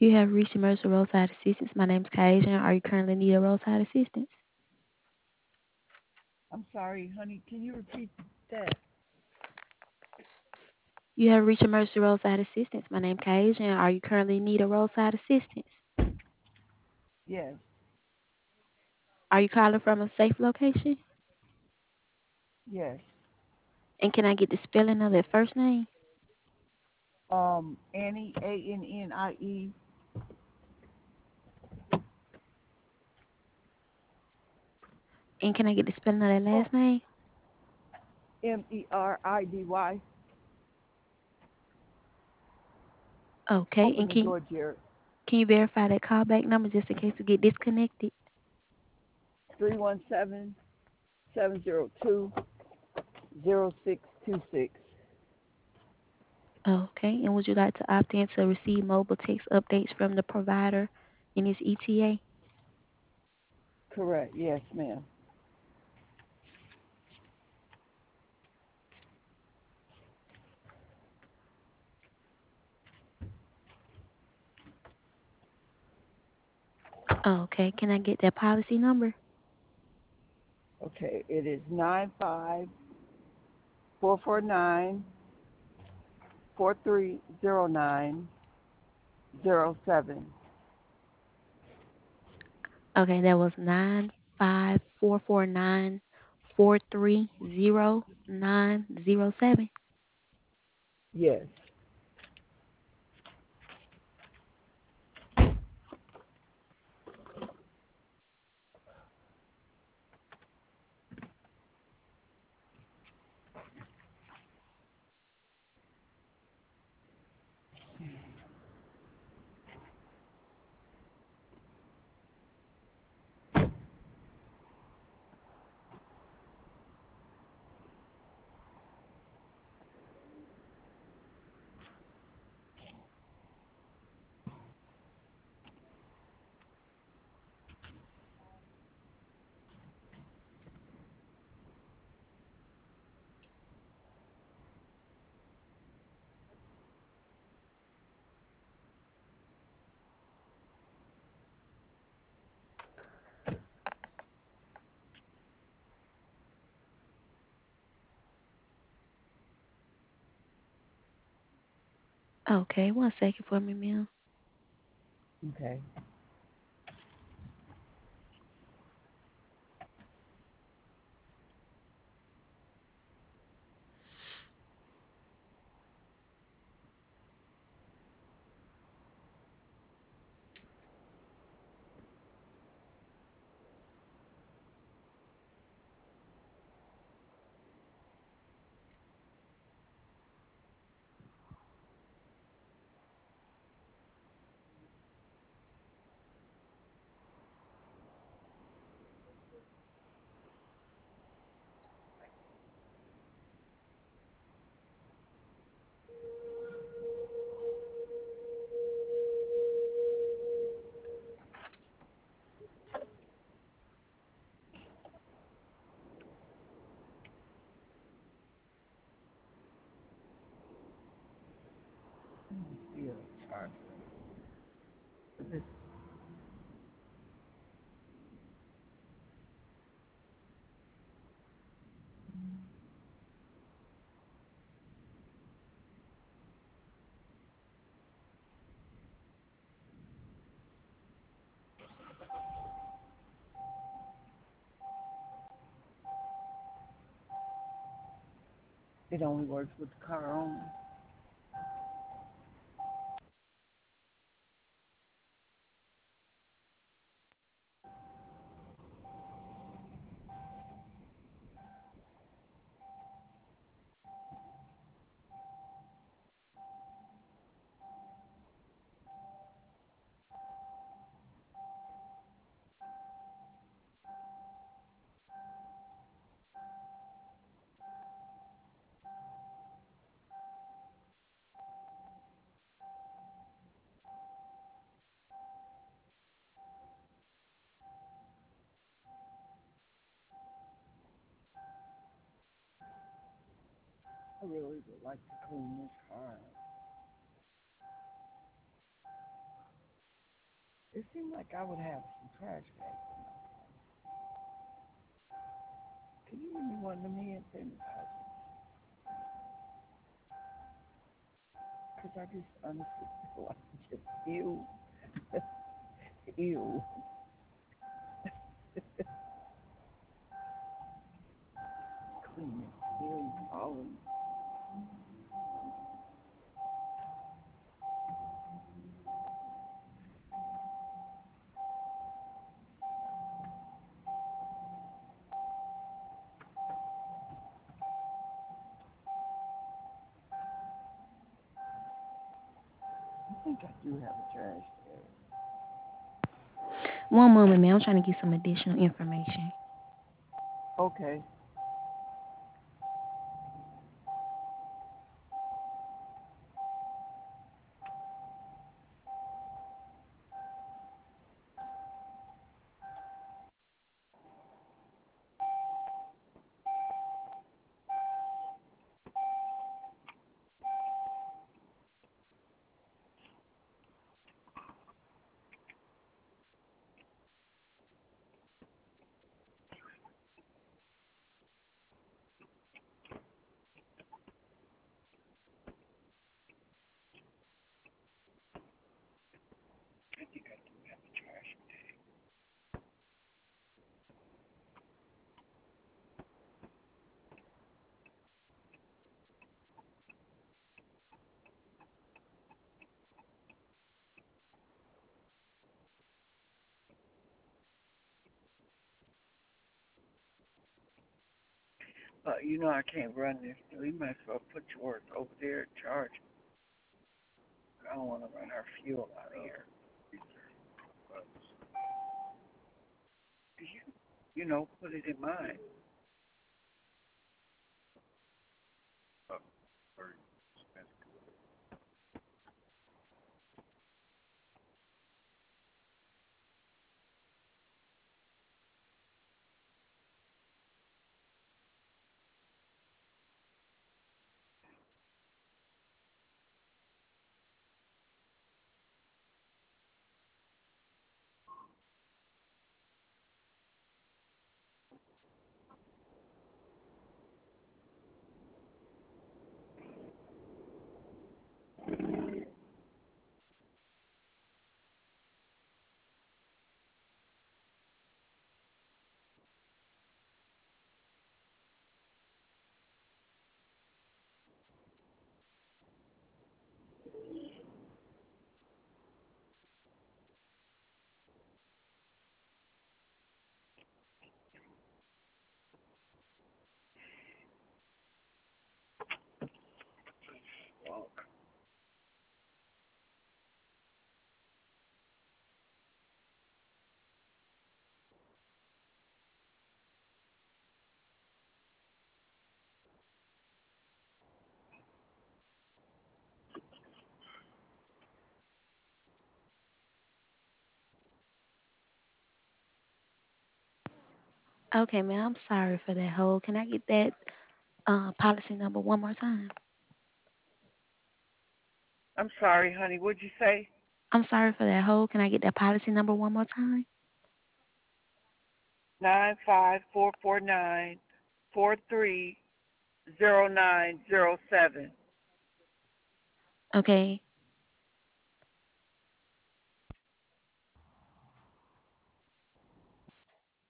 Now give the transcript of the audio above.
You have reached Emergency Roadside Assistance. My name is Kajan. Are you currently in need of roadside assistance? I'm sorry, honey. Can you repeat that? You have reached Emergency Roadside Assistance. My name is Kajan. Are you currently in need of roadside assistance? Yes, Are you calling from a safe location? yes. And can I get the spelling of that first name? Annie, Annie, And can I get the spelling of that oh, last name? Meridy. Okay. Open And the door, Jared. can you verify that callback number just in case we get disconnected? 317 702 0626. Okay. And would you like to opt in to receive mobile text updates from the provider in his ETA? Correct. Yes, ma'am. Okay. Can I get that policy number? Okay, it is 95 449 430907. Okay, that was 95449 430907. Yes. Okay, one second for me, ma'am. Okay. Yeah, charge. This, it only works with the car only. I really would like to clean this car. It seemed like I would have some trash bags in my phone. Can you give me one of them hand sanitizers? Because I just honestly feel like just ew, ew. Clean it. Ew, falling. I think I do have a trash bag. One moment, man. I'm trying to get some additional information. Okay. I think I do have a trash bag. But you know I can't run this. So you might as well put yours over there and charge. I don't want to run our fuel out of here. Put it in mine. Walk. Okay, man. I'm sorry for that hold. Can I get that policy number one more time? I'm sorry, honey. What'd you say? I'm sorry for that hold. Can I get that policy number one more time? 95449 430907. Okay.